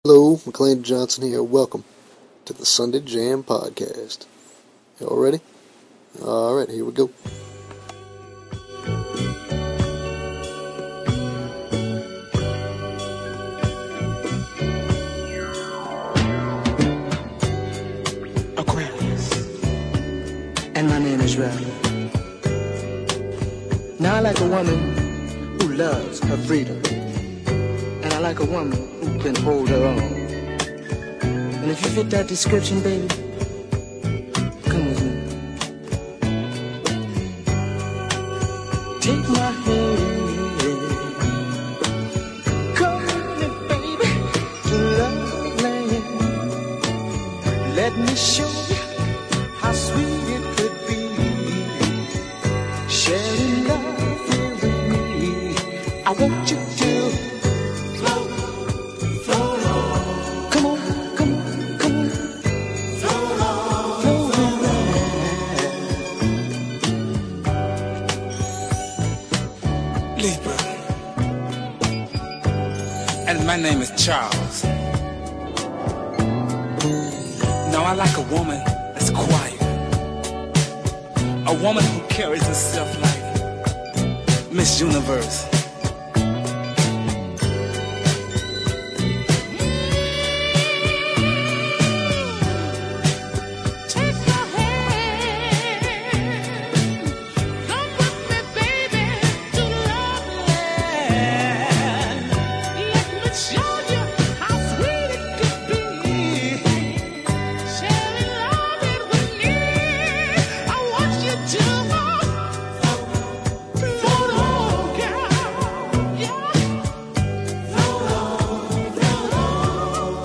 Hello, McLean Johnson here. Welcome to the Sunday Jam Podcast. Y'all ready? Alright, here we go. Aquarius, and my name is Rel. Now I like a woman who loves her freedom, and I like a woman who can hold her own. And if you fit that description, baby, come with me. Take my hand, come with me, baby, to love land. Let me show you how sweet it could be, sharing love here with me. I want you to float, float on. Come on, come on, come on. Float on, float on. Libra, and my name is Charles. Now I like a woman that's quiet, a woman who carries herself like Miss Universe. Take my hand, come with me, baby, to love land. Let me show you how sweet it could be, sharing love it with me. I want you to float on, girl, yeah, float on,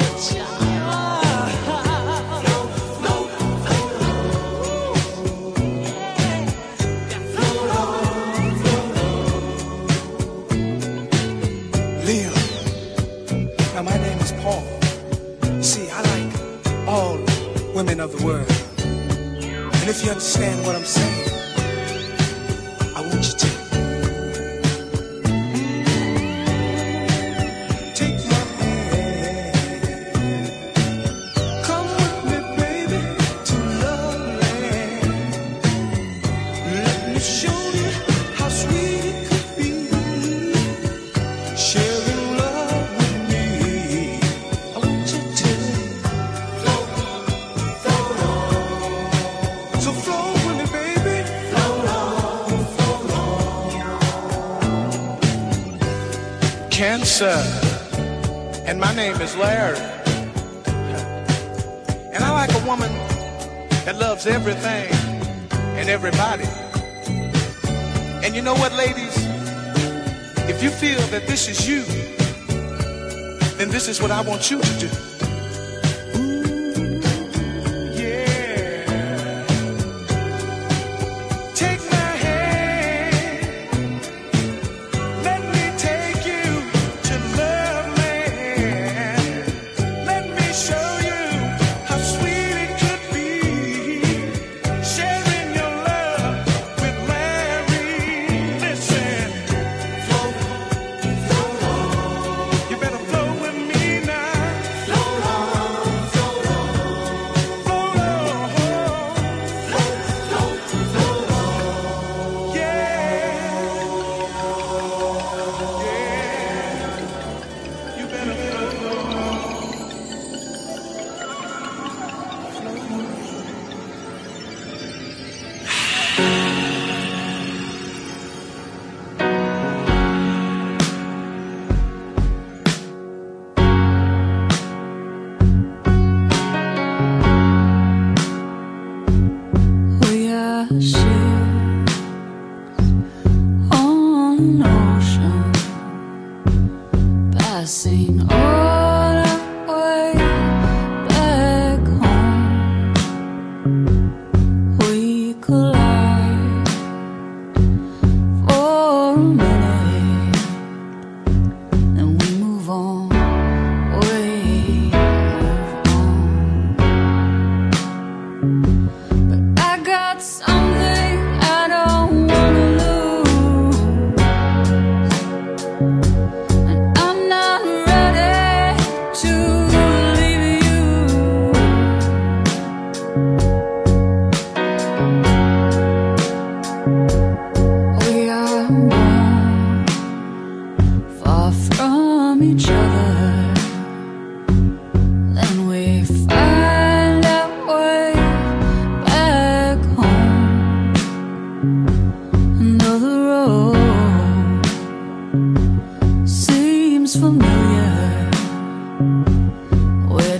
Leo, now my name is Paul. See, I like all women of the world. And if you understand what I'm saying, I want you to take my hand. Come with me, baby, to love land. Let me show you how sweet it could be, sharing love with me. I want you to float, float on. So float with me, baby. Float on, float on. Cancer, and my name is Larry. And I like a woman that loves everything and everybody. And you know what, ladies? If you feel that this is you, then this is what I want you to do. Yeah. Take my hand. Let me take you to love land. Let me show you how sweet it could be, sharing your love with Larry. Listen, float, float on. You better flow with me now. Float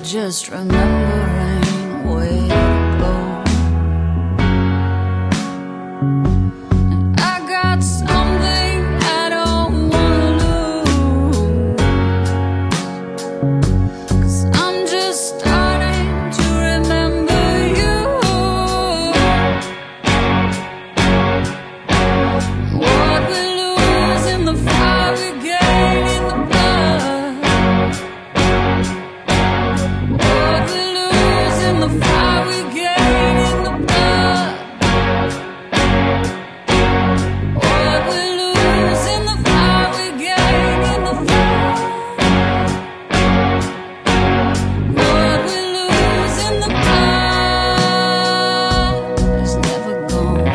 just remembering where it goes. And I got something I don't wanna lose, 'cause I'm just starting to remember you. What we lose in the fire we gain in the blood. What we lose in the fire we gain in the blood. What we lose in the fire we gain in the blood. What we lose in the blood is never gone.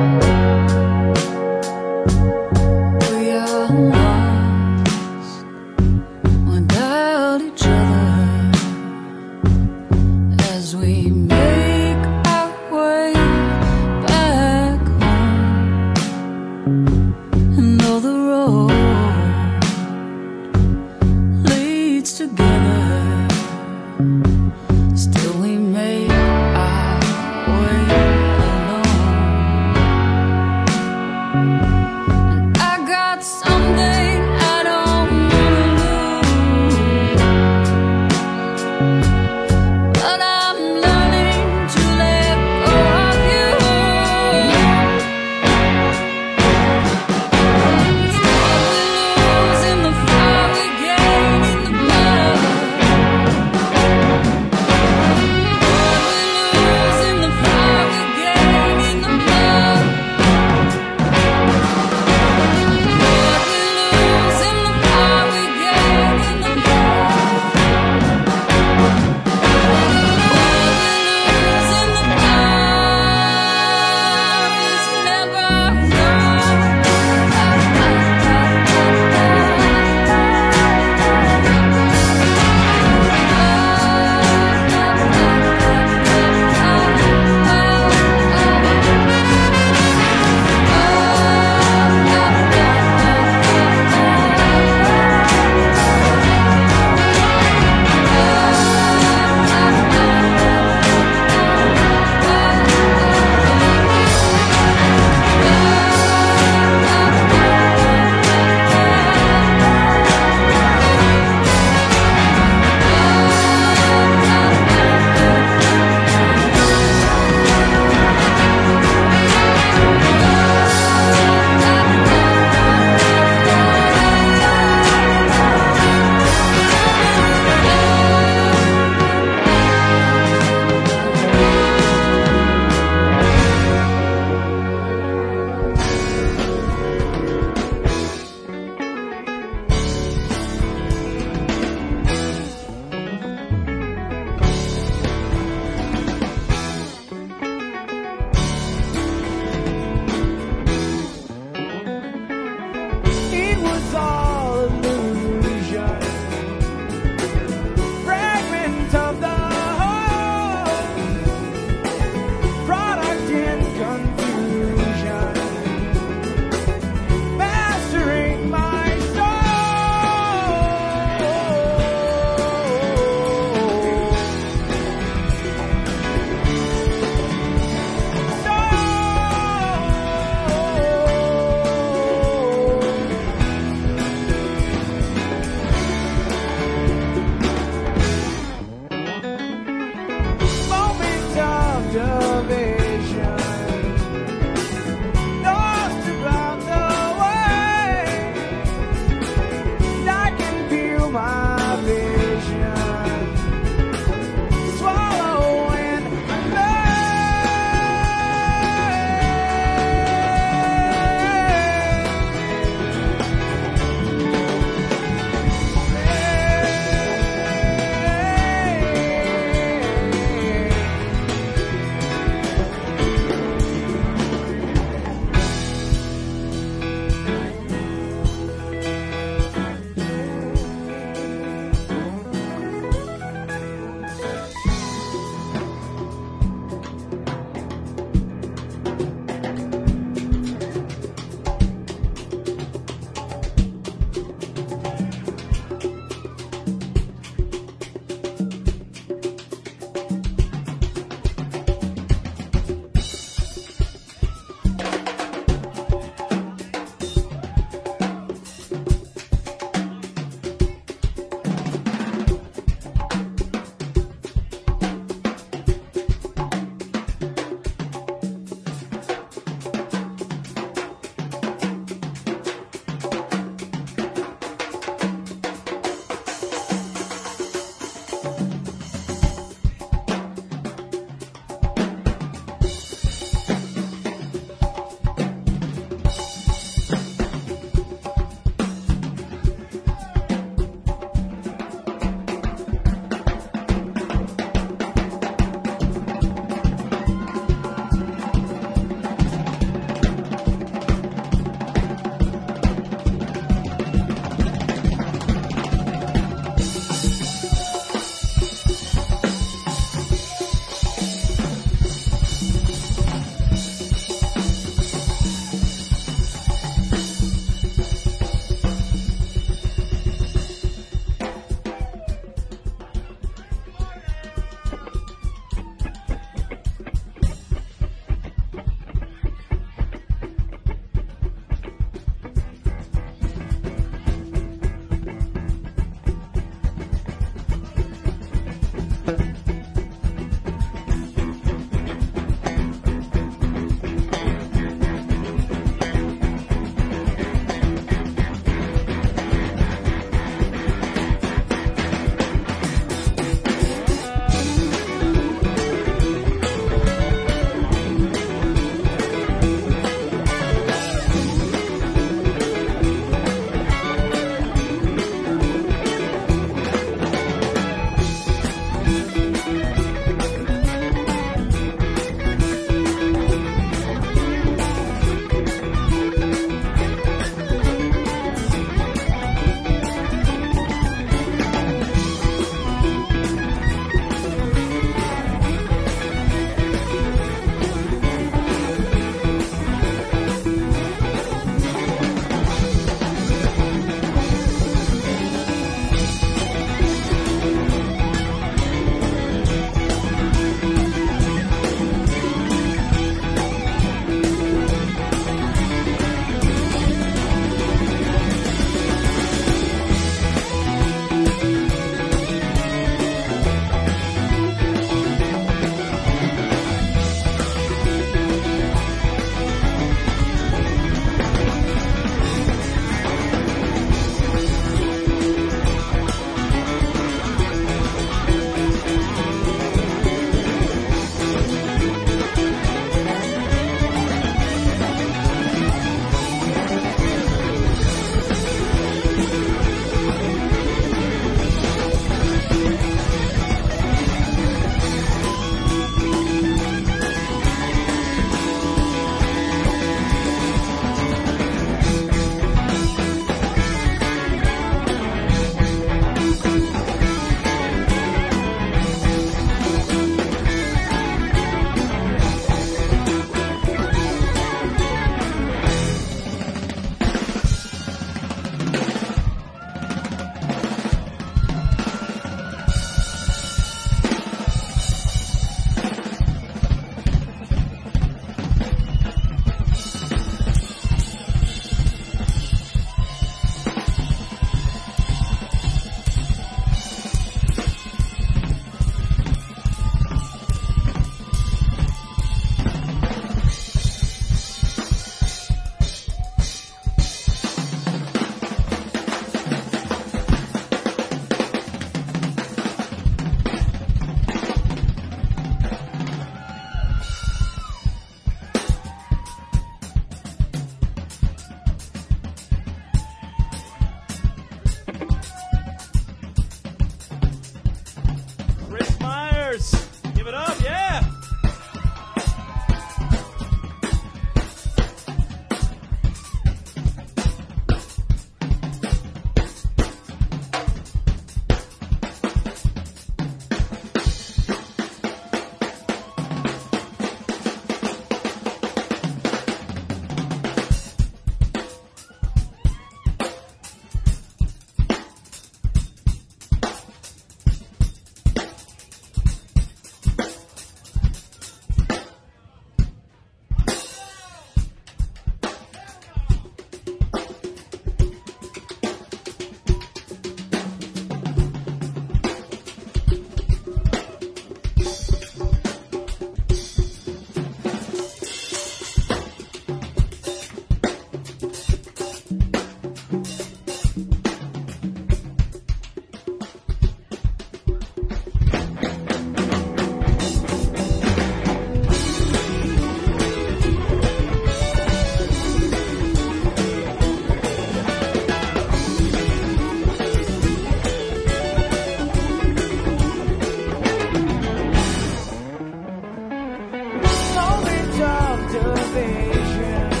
vision.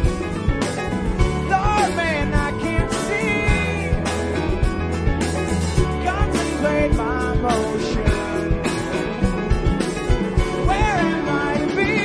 Lord, man, I can't see. Contemplate my motion. Where am I to be?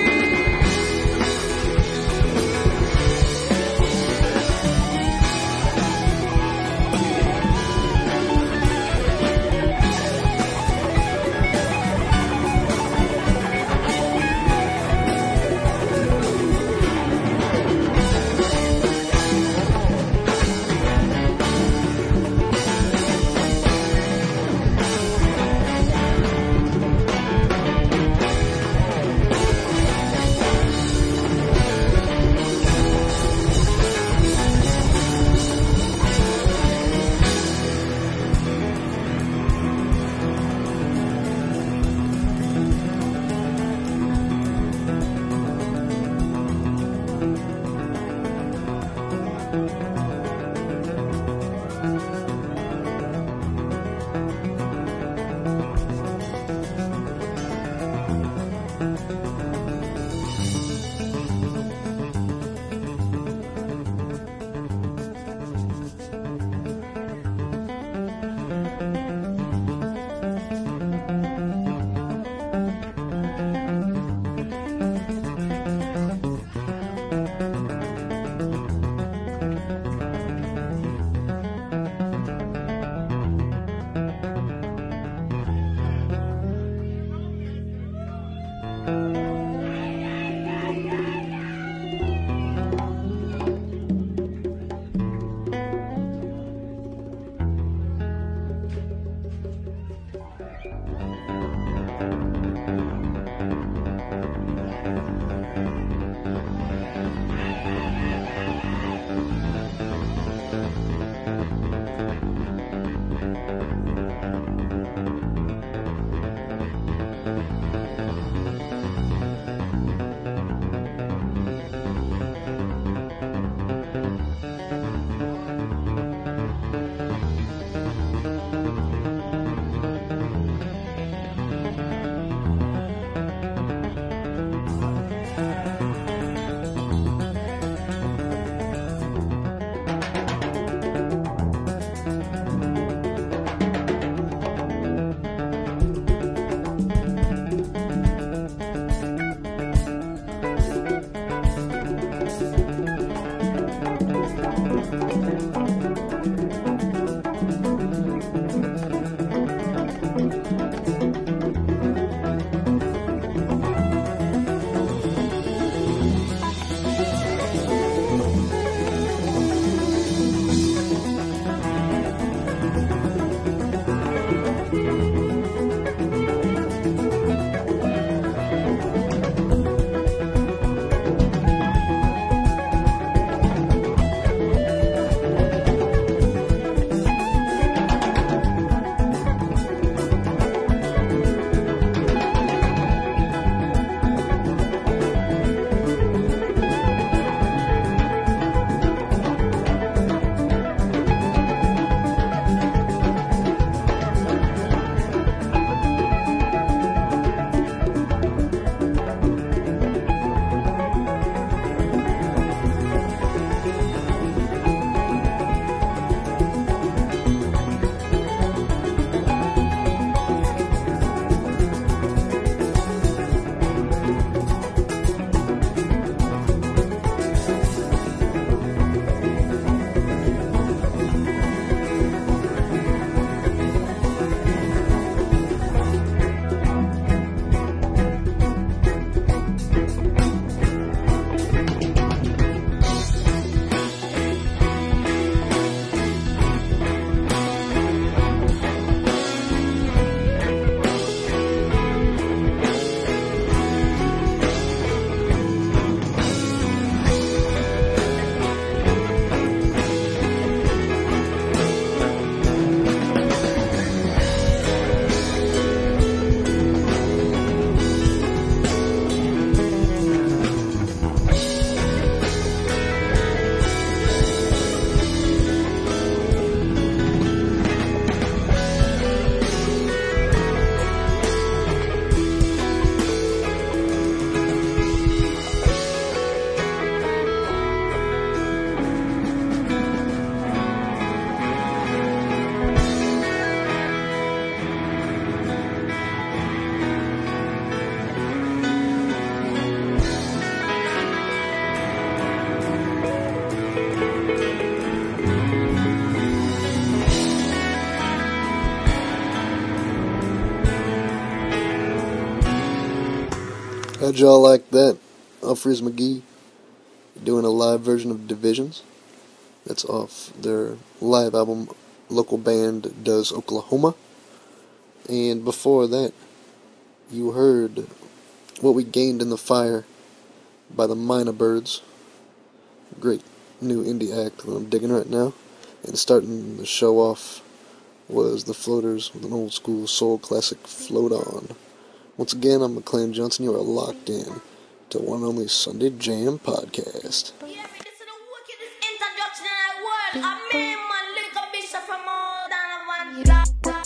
How'd y'all like that? Humphreys McGee doing a live version of Divisions. That's off their live album, Local Band Does Oklahoma. And before that, you heard What We Gained in the Fire by the Minor Birds. Great new indie act that I'm digging right now. And starting the show off was The Floaters with an old school soul classic, Float On. Once again, I'm McClain Johnson. You are locked in to one and only Sunday Jam Podcast. Yeah, this is the wickedest introduction in the world. I mean, my little bishop from all down the one.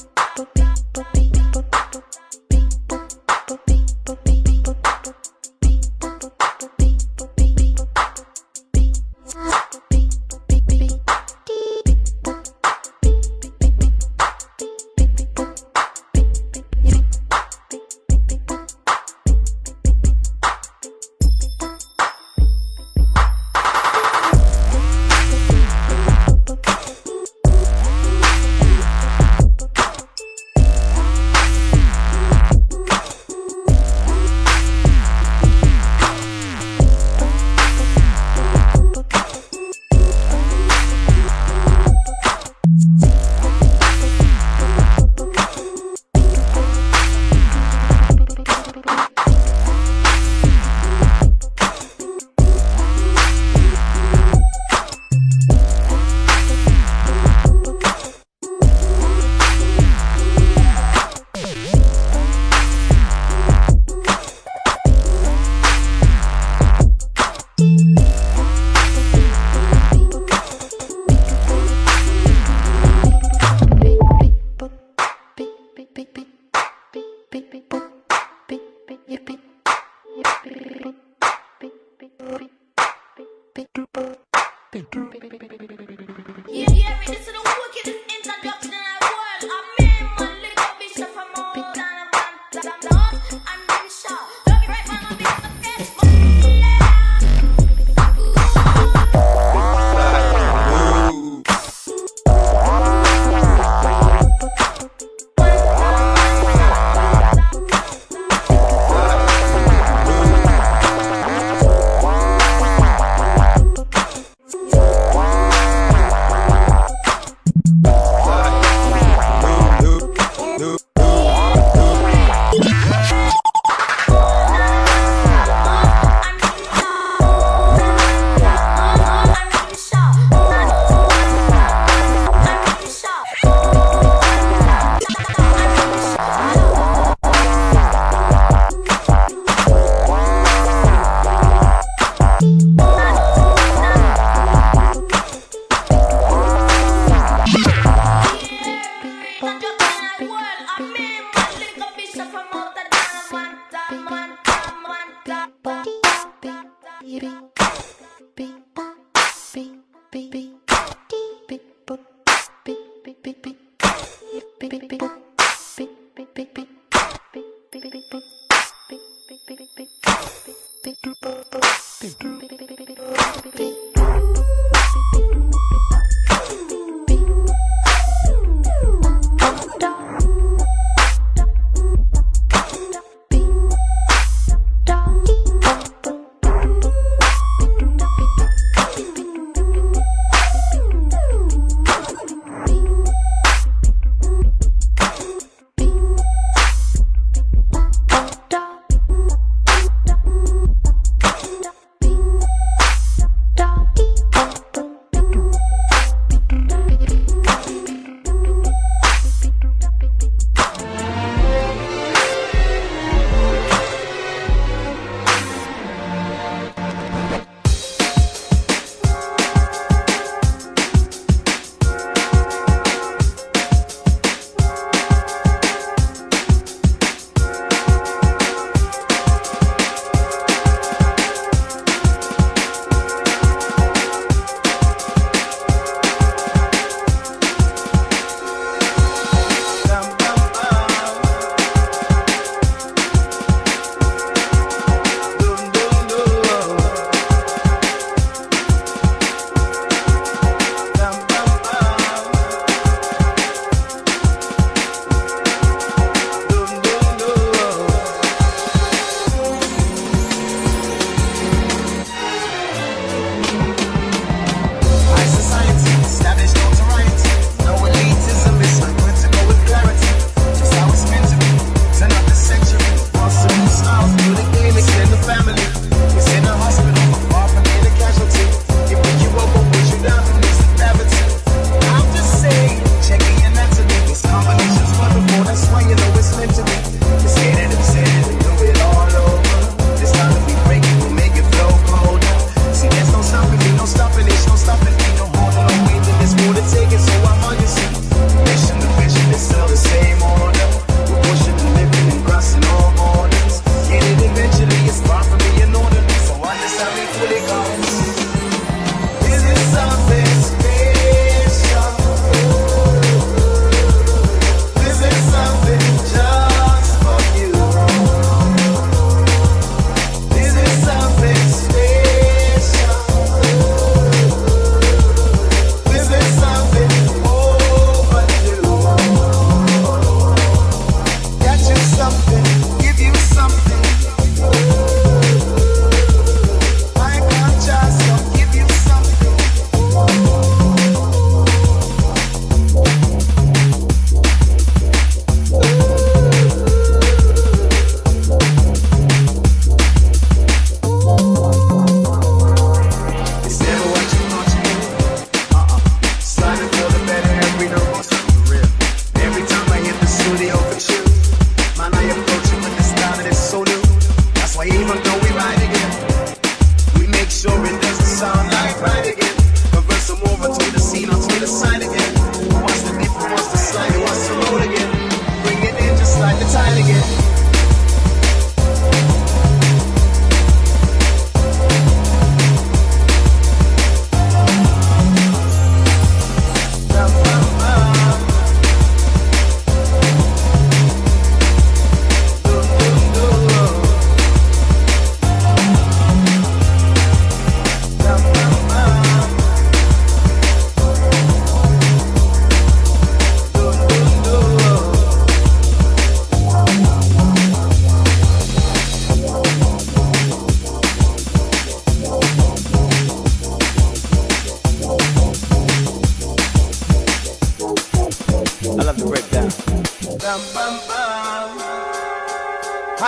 Yeah, this is the wickedest introduction in the world. I mean, my little bishop from all down the one. I'm really sure. Don't be right on the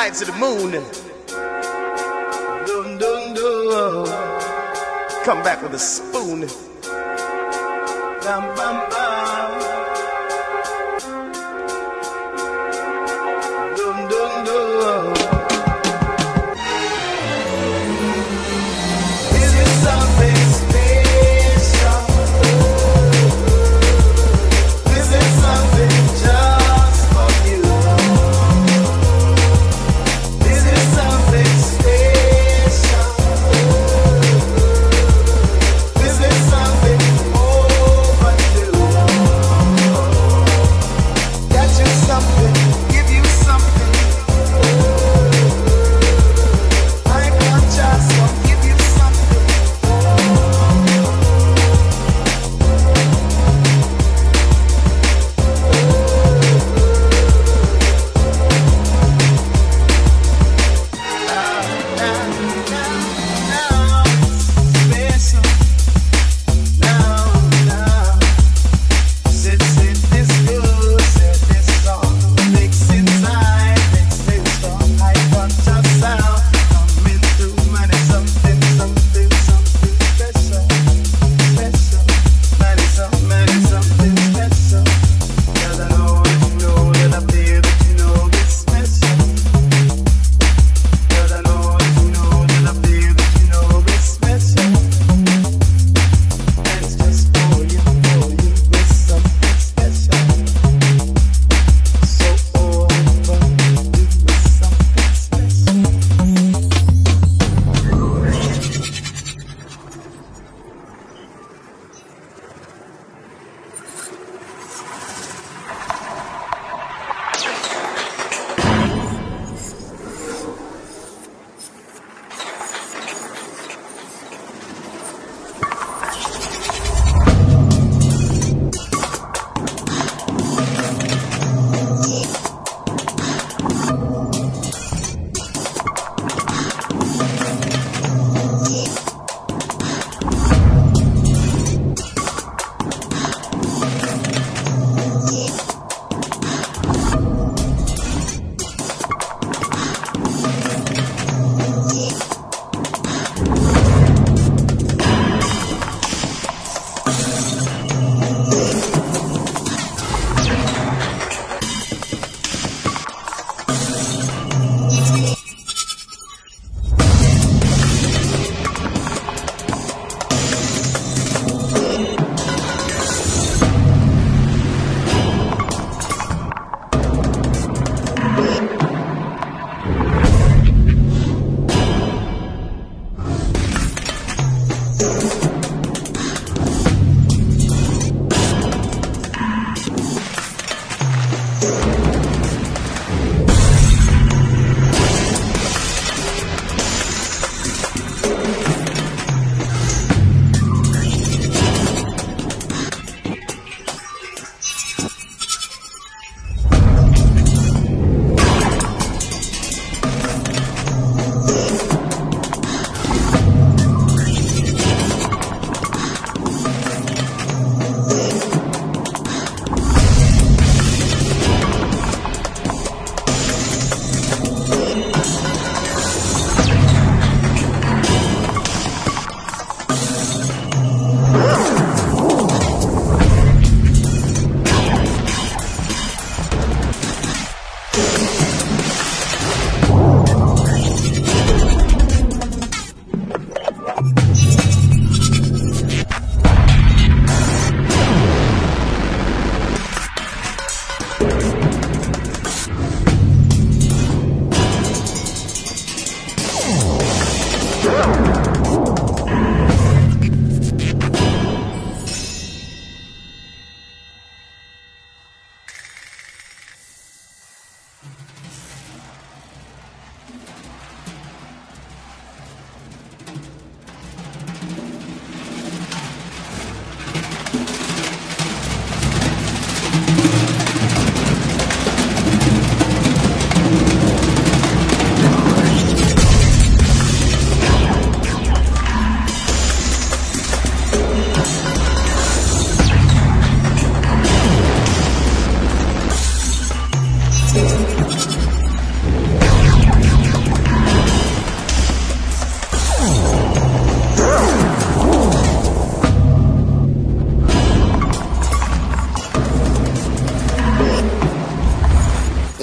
flight to the moon. Dun, dun, dun. Come back with a spoon. Bam, bam, bam. Dun, dun, dun. Is it something special? Is it something just for you? Is it something special? Is it something overdue?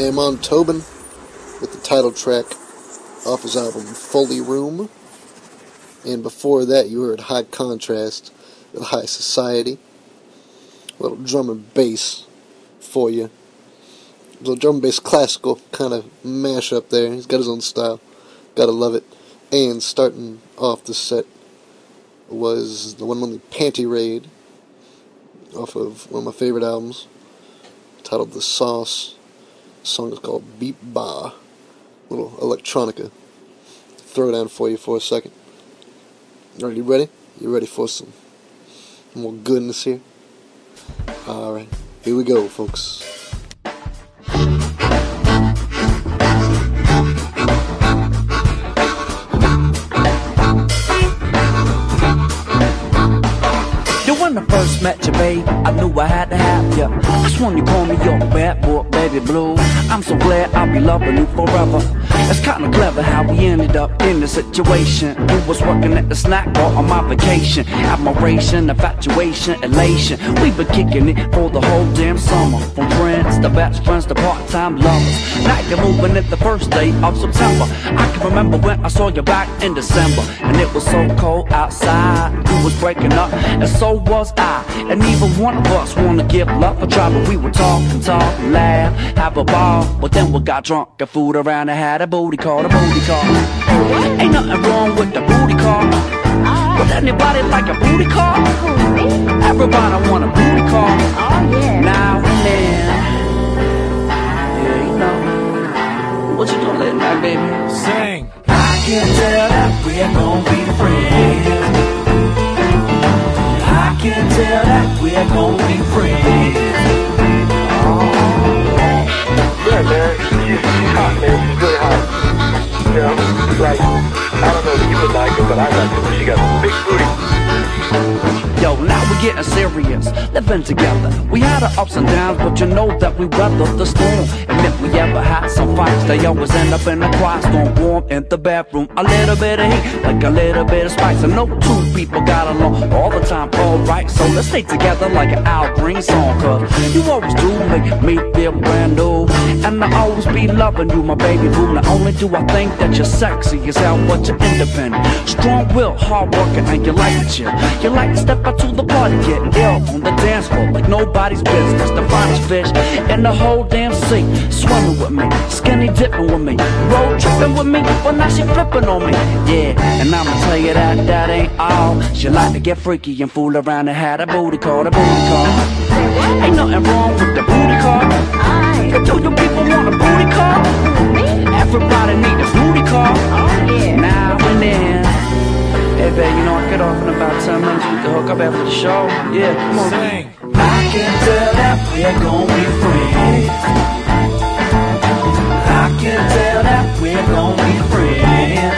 Amon Tobin with the title track off his album Foley Room. And before that, you heard High Contrast with High Society. A little drum and bass for you. A little drum and bass classical kind of mashup there. He's got his own style. Gotta love it. And starting off the set was the one and only Panty Raid off of one of my favorite albums titled The Sauce. The song is called Beep Ba. A little electronica. Throw it down for you for a second. Alright, you ready? You ready for some more goodness here? Alright, here we go, folks. When I first met you, babe, I knew I had to have you. That's when you call me your bad boy, baby blue. I'm so glad I'll be loving you forever. It's kinda clever how we ended up in this situation. You was working at the snack bar on my vacation. Admiration, infatuation, elation. We've been kicking it for the whole damn summer. From friends to best friends to part-time lovers. Now you're moving it the first day of September. I can remember when I saw you back in December, and it was so cold outside. You was breaking up, and so was I. And neither one of us wanna give love a try, but we would talk, laugh, have a ball. But then we got drunk and fooled around and had a booty call. Ain't nothing wrong with the booty call. Would anybody like a booty call? Everybody want a booty call. Now and then. Yeah, you know. What you doing late night, baby? Sing. I can tell that we're gonna be friends. I can tell that we're gonna be friends. Yeah, man, she's hot, man. She's really hot. You know, like, I don't know if you would like her, but I like her. She got a big booty. Yo, now we're getting serious, living together. We had our ups and downs, but you know that we weathered the storm. And if we ever had some fights, they always end up in a quiet storm. Warm in the bathroom, a little bit of heat, like a little bit of spice. And no two people got along all the time, alright. So let's stay together like an Al Green song. Cause you always do make me feel brand new. And I always be loving you, my baby boo. Not only do I think that you're sexy as hell, but you're independent, strong-willed, hard-working, and you like to chill. You like to step out to the party, get ill on the dance floor like nobody's business. The finest fish in the whole damn sea, swimming with me, skinny dipping with me, road tripping with me, but now she flipping on me. Yeah, and I'ma tell you that that ain't all. She like to get freaky and fool around and had a booty call, Ain't nothing wrong with the booty call. Do you people want a booty call? Everybody need a booty call. Now and then. Hey babe, you know I get off in about 10 minutes. We can hook up after the show. Yeah, come on. Sing. I can tell that we're gonna be friends. I can tell that we're gonna be friends.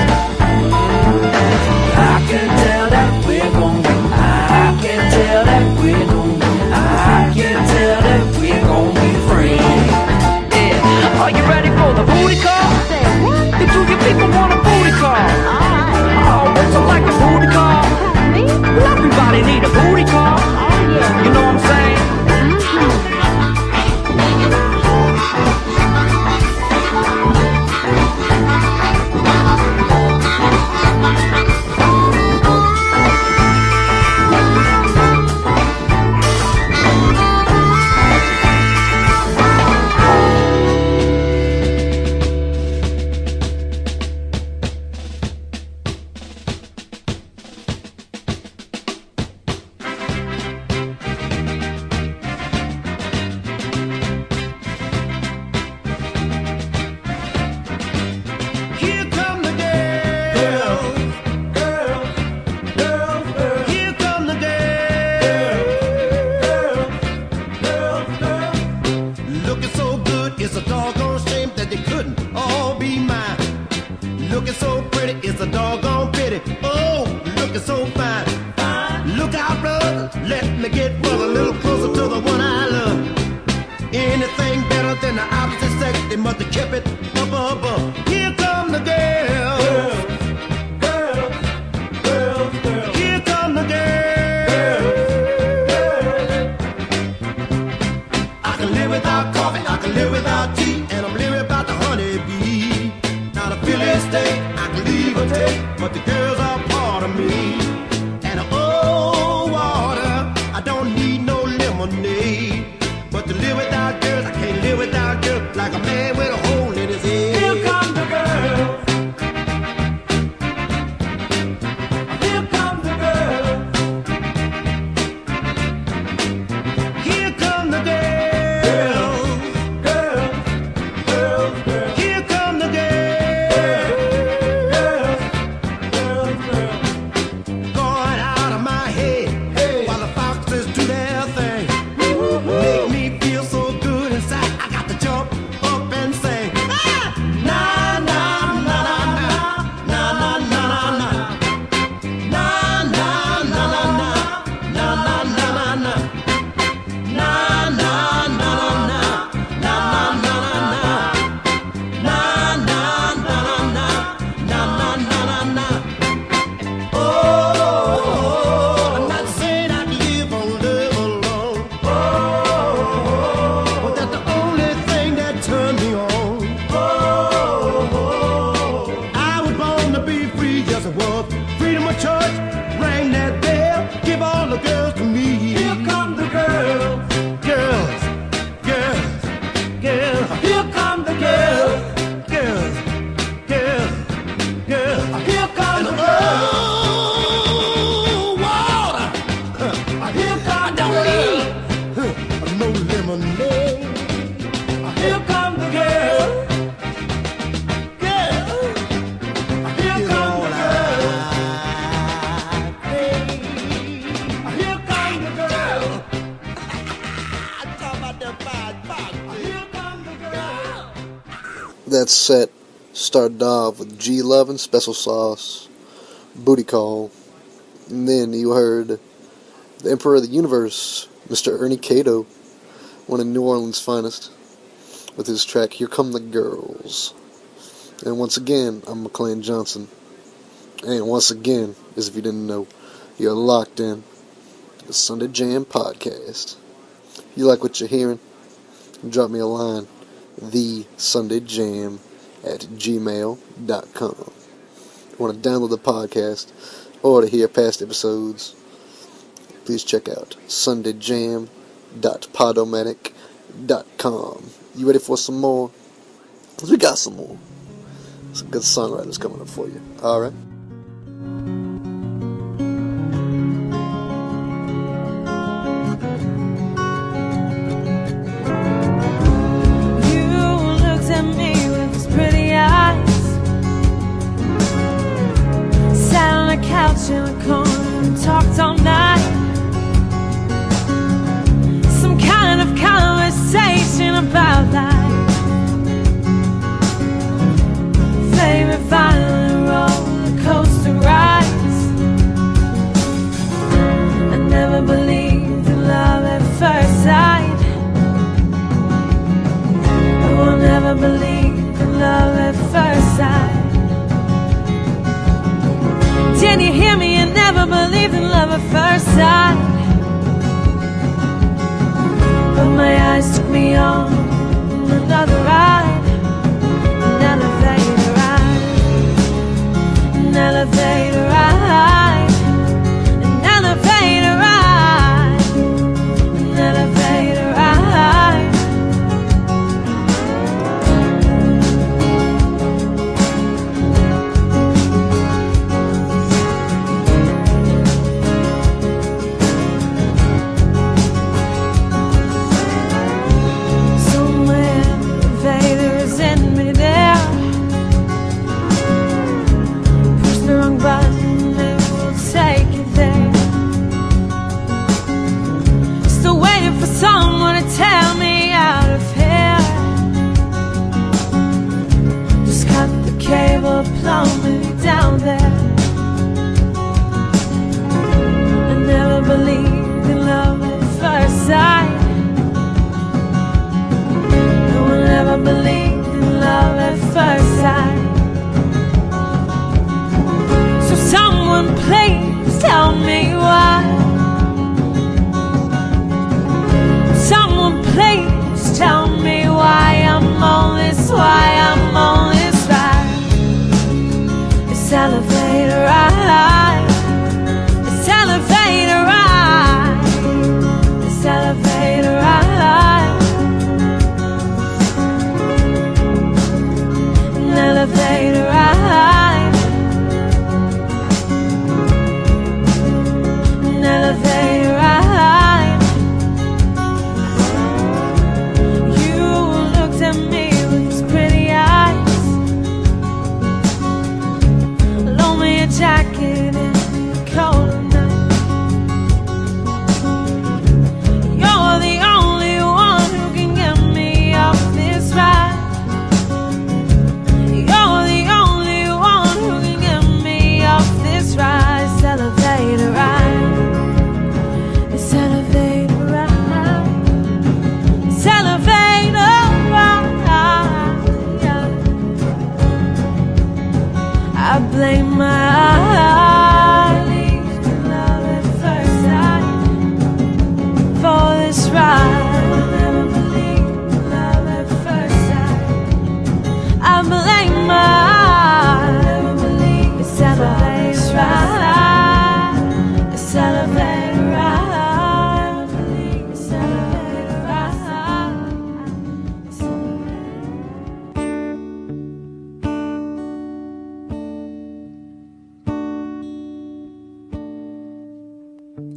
I can tell that we're gonna be. I can tell that we're gonna be. I can tell that we're gonna be friends. Yeah, are you ready for the booty call? You two you people want a booty call? Oh, what's it like a booty call? Well, everybody need a booty call. You know what I'm saying? me. And oh, water, I don't need no lemonade. But to live without girls, I can't live without girls. Like a man with a hole in his head. Here come the girls. Here come the girls. Here come the girls. Girls, girls, girls. Here come the girls. Girls, girls, girls. Going out of my head while the foxes do their thing. Make me feel so good inside. I got to jump up and sing. Ah! Na na na na na na na na na na na na na na na na na na. Na na na na na na na na na. Na na na na na na na na na. Oh, I'm not saying I'd live alone. But that's the only thing that turned me on. I was born to be free, yes I was. Freedom of choice, ring that bell, give all the girls to me. Here come the girls, girls, girls, girls. Here come the girls, girls, girls, girls. Here come the girls. Oh, water. Here come the girls. No lemonade. Here come the girls. Girls. Here come the girls. Here come the girls. I'm talking about them fine foxes. Here come the girls. That set started off with G Lovin' Special Sauce, Booty Call, and then you heard the Emperor of the Universe, Mr. Ernie Cato, one of New Orleans' finest, with his track Here Come the Girls. And once again, I'm McClain Johnson. And once again, as if you didn't know, you're locked in to the Sunday Jam Podcast. If you like what you're hearing, drop me a line, thesundayjam@gmail.com. If you want to download the podcast or to hear past episodes, please check out sundayjam.podomatic.com. You ready for some more? 'Cause we got some more. Some good songwriters coming up for you. Alright? You looked at me with those pretty eyes, sat on a couch in a corner and talked all night. Some kind of conversation about life. Favorite violin roller coaster rides. I never believed in love at first sight. I will never believe in love at first sight. Did you hear me? I never believed in love at first sight. But my eyes took me on another ride. An elevator ride. An elevator ride. An elevator ride. An elevator ride. Somewhere the elevator is in me there. Push the wrong button, it will take you there. Still waiting for someone to tell me out of here. Just cut the cable, plumb me down there. I never believed in love at first sight. I will never believe in love at first sight. So someone please tell me why. Someone please tell me why I'm on this ride. This elevator ride.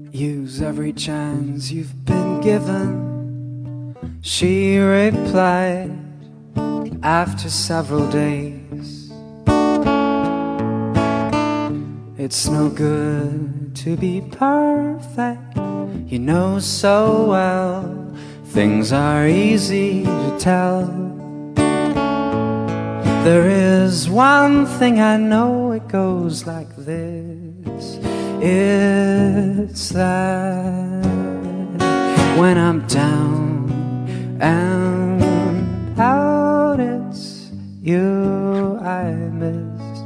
Use every chance you've been given, she replied after several days. It's no good to be perfect, you know so well. Things are easy to tell. There is one thing I know, it goes like this. It's that when I'm down and out, it's you I miss.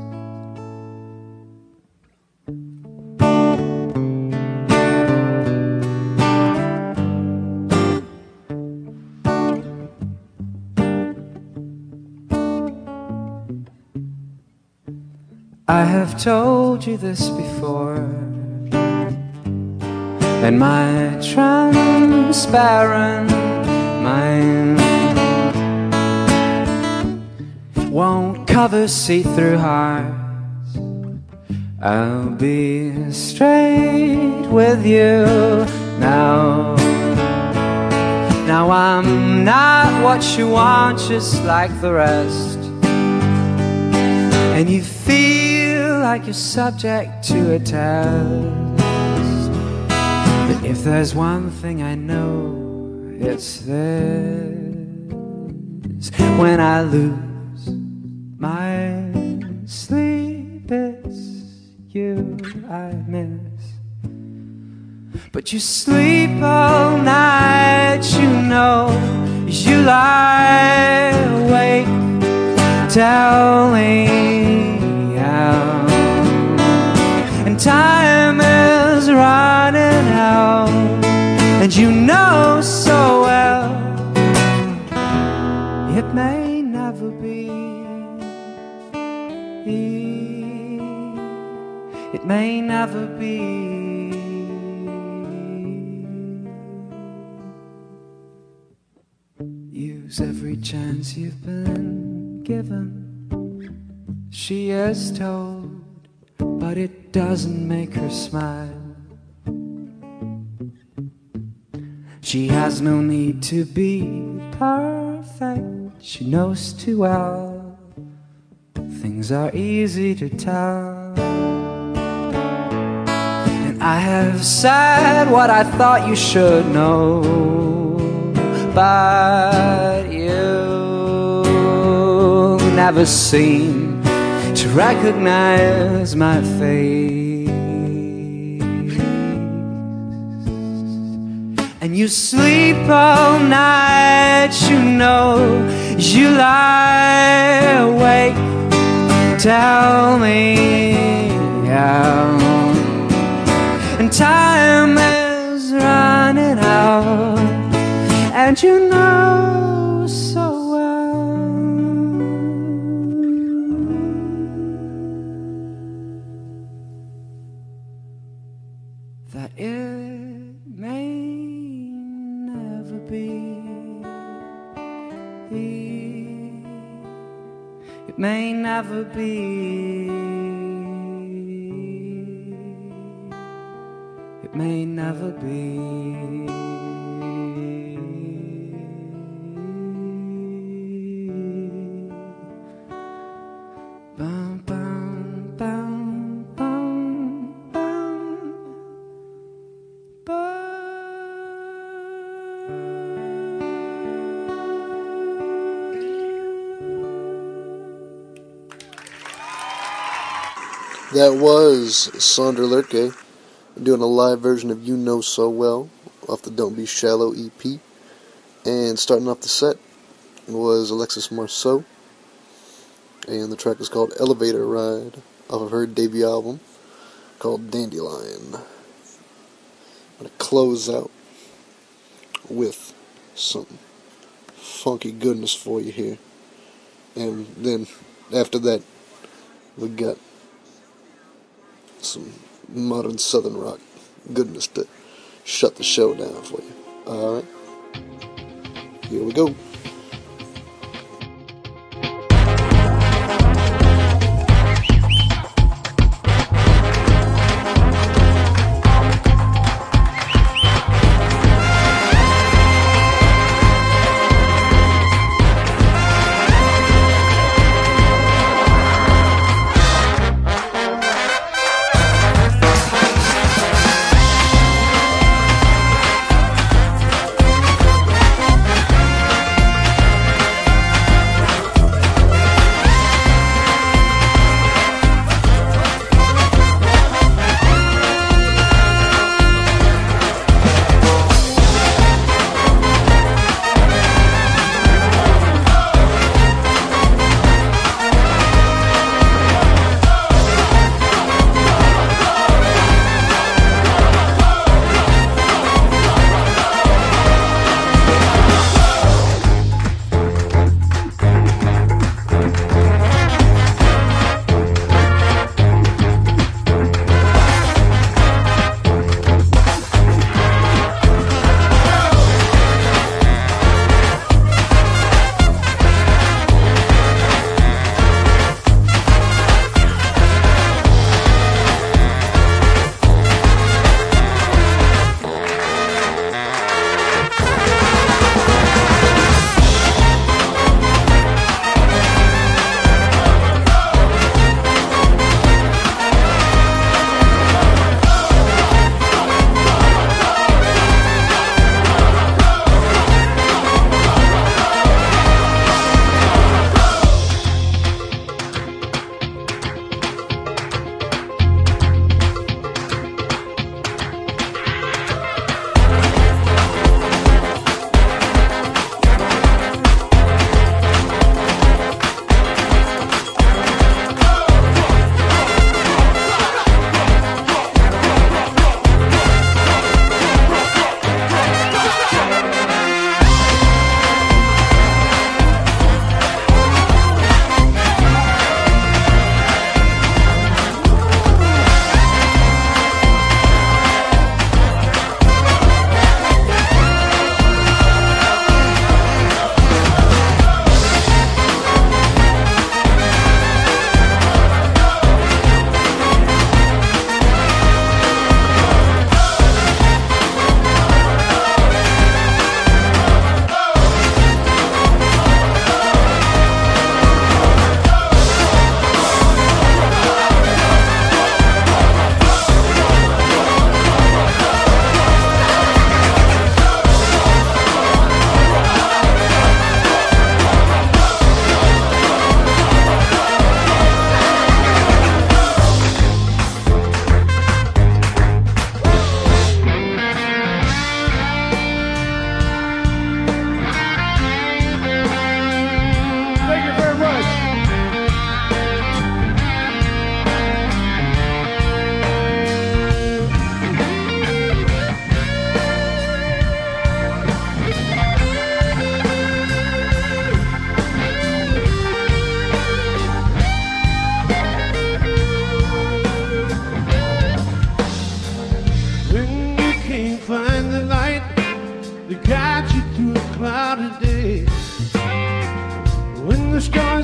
I have told you this before, and my transparent mind won't cover see-through hearts. I'll be straight with you now. Now I'm not what you want, just like the rest, and you feel like you're subject to a test. But if there's one thing I know, it's this: when I lose my sleep, it's you I miss. But you sleep all night, you know, you lie awake telling out, and time is running out, and you know so well it may never be, it may never be. Use every chance you've been given, she is told, but it doesn't make her smile. She has no need to be perfect, she knows too well things are easy to tell. And I have said what I thought you should know, but you never seem to recognize my face. And you sleep all night, you know, you lie awake, tell me how, and time is running out, and you know so that it may never be, it may never be, it may never be. Bum, bum, bum, bum, bum. That was Sondra Lerche doing a live version of You Know So Well off the Don't Be Shallow EP. And starting off the set was Alexis Marceau, and the track is called Elevator Ride off of her debut album called Dandelion. I'm going to close out with some funky goodness for you here. And then after that, we got some modern southern rock goodness to shut the show down for you. Alright, here we go.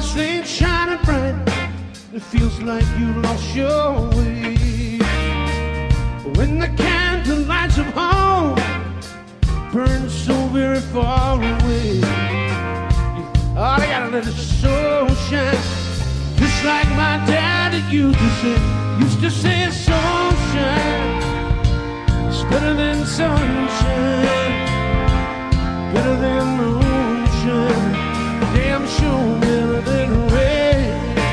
lights ain't shining bright. It feels like you lost your way. When the candle lights of home burn so very far away, oh, they gotta let the soul shine, just like my daddy used to say soul shine. It's better than sunshine, better than moonshine, damn sure better than rain.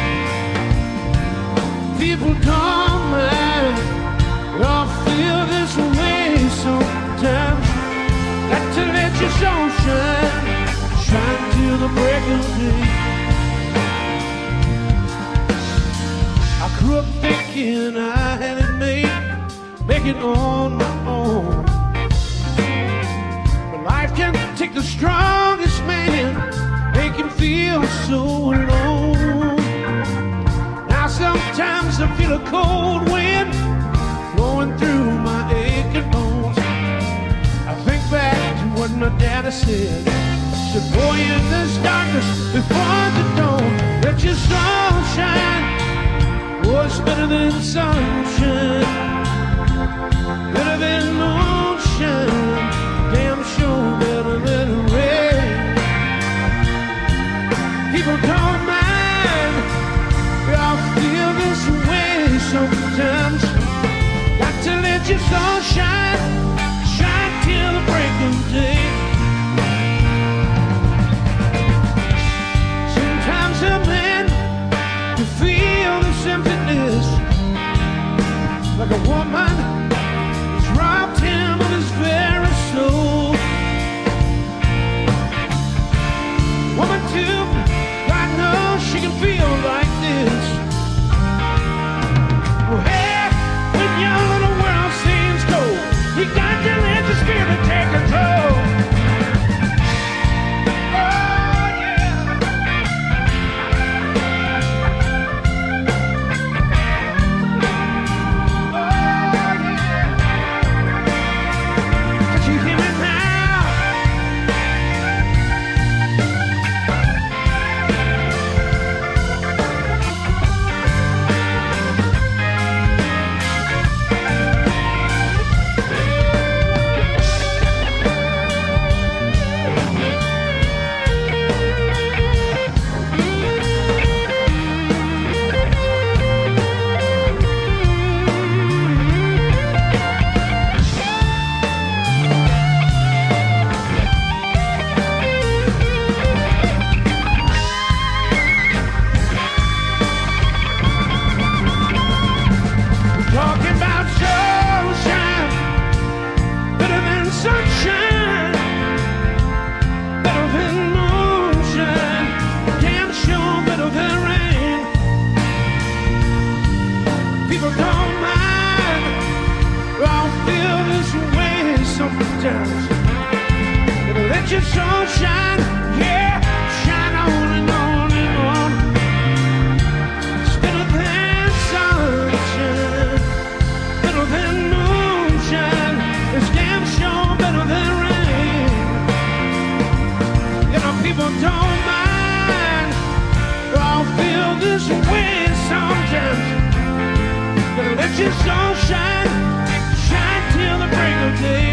People don't mind, but I feel this way sometimes. Got to let your soul shine, shine till the break of day. I grew up thinking I had it made, make it on my own. But life can take the strongest man, make him feel so alone. Now sometimes I feel a cold wind blowing through my aching bones. I think back to what my daddy said. Said, boy, in this darkness before the dawn, let your soul shine. Oh, it's better than sunshine, better than moonshine, damn sure better than rain. People don't mind, I feel this way sometimes. Got to let your soul shine, shine till the break of day. Sometimes a man can feel this emptiness, like a woman has robbed him of his very soul. Woman too, God knows she can feel like this. Well, hey, when your little world seems cold, you got to let the spirit take control. Let your soul shine, yeah, shine on and on and on. It's better than sunshine, better than moonshine. It's damn sure better than rain. You know, people don't mind, I'll feel this way sometimes. Better let your soul shine, shine till the break of day.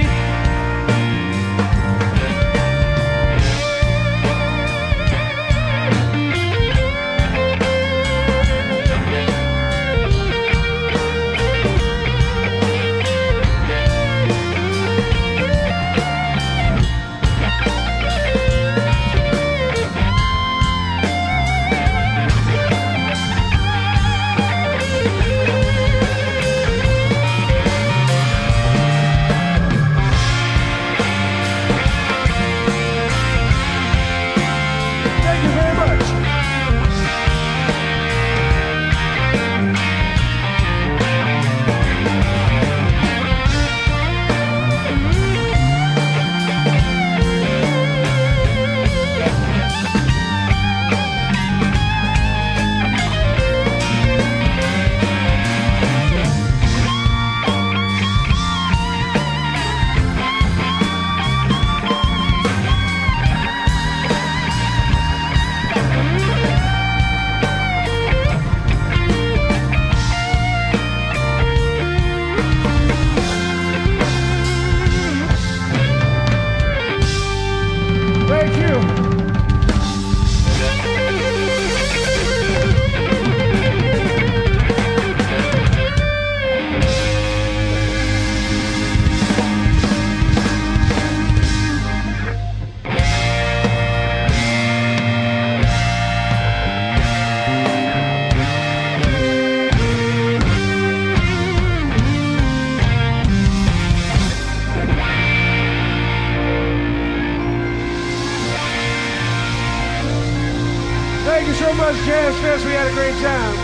Buzz Jazz Fest. We had a great time.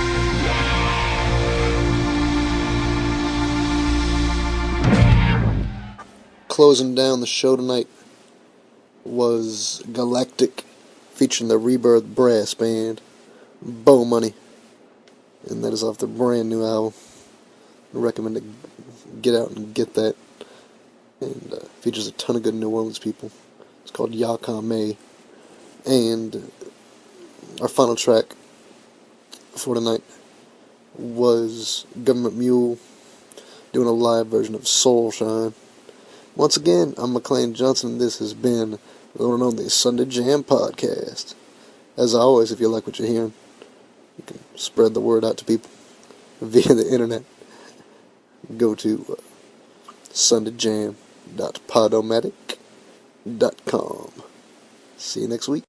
Closing down the show tonight was Galactic, featuring the Rebirth Brass Band, Bow Money, and that is off their brand new album. I recommend to get out and get that, and features a ton of good New Orleans people. It's called Yakame, and our final track for tonight was Government Mule doing a live version of Soul Shine. Once again, I'm McLean Johnson, and this has been the one and only Sunday Jam Podcast. As always, if you like what you're hearing, you can spread the word out to people via the internet. Go to sundayjam.podomatic.com. See you next week.